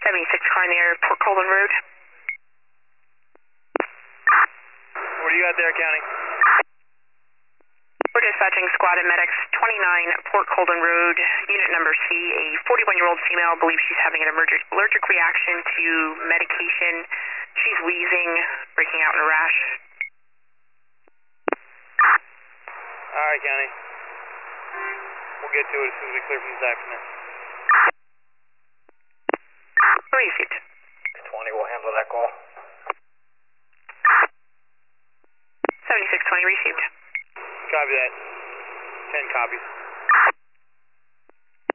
76 car near Port Colborne Road. What do you got there, County? We're dispatching squad and medics 29 Port Colborne Road, unit number C. A 41-year-old female believes she's having an allergic reaction to medication. She's wheezing, breaking out in a rash. All right, County. We'll get to it as soon as we clear from this accident. Received. 20 will handle that call. 7620 received. Copy that. 10 copies.